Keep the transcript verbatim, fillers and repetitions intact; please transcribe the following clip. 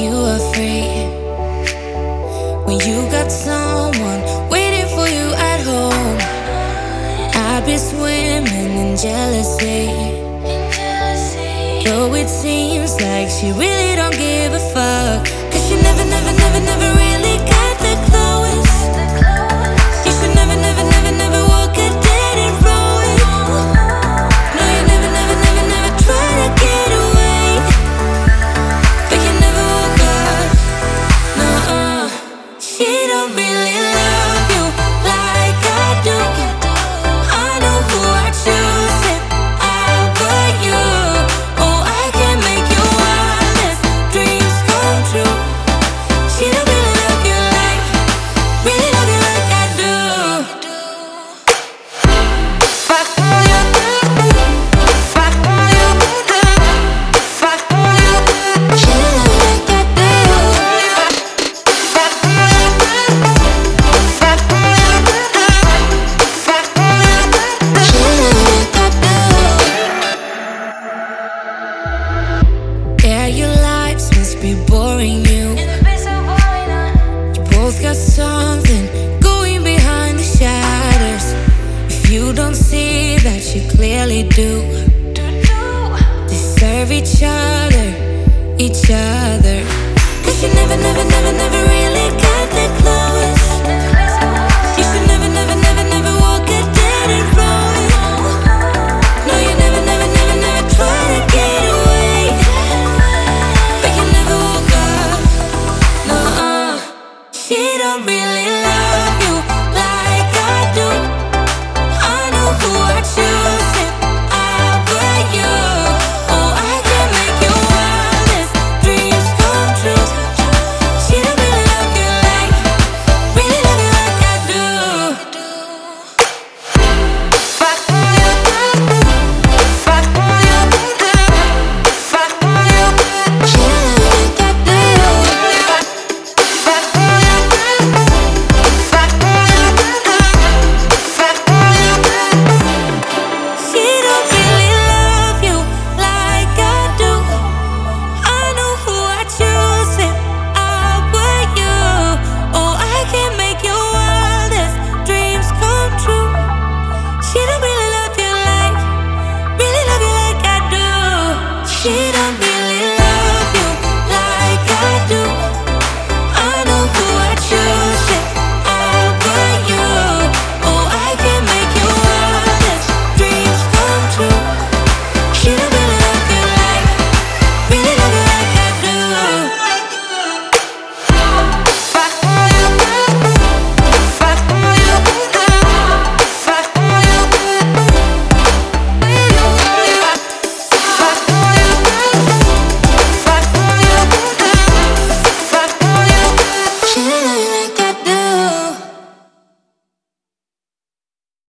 you are free. When you got someone waiting for you at home, I'd be swimming in jealousy. Though it seems like she really don't give a fuck, 'cause she never, never, never, never really got the clothes. You should never, never, never, never walk a dead end road. No, you never, never, never, never try to get away, but you never woke up. No, she don't really love you like I do. I know who I choose if I were you. Oh, I can make your wildest dreams come true. She don't really love you like, really love you like I do. Fuck all you do, fuck all you do, fuck all you do. She don't love you like I do. Fuck all you do, fuck all you do, fuck all you do. She don't love you like I do. Yeah, your lives must be boring you. You both got something going behind the shadows. If you don't see that, you clearly do. Deserve each other, each other. 'Cause you never, never, never, never really got that close.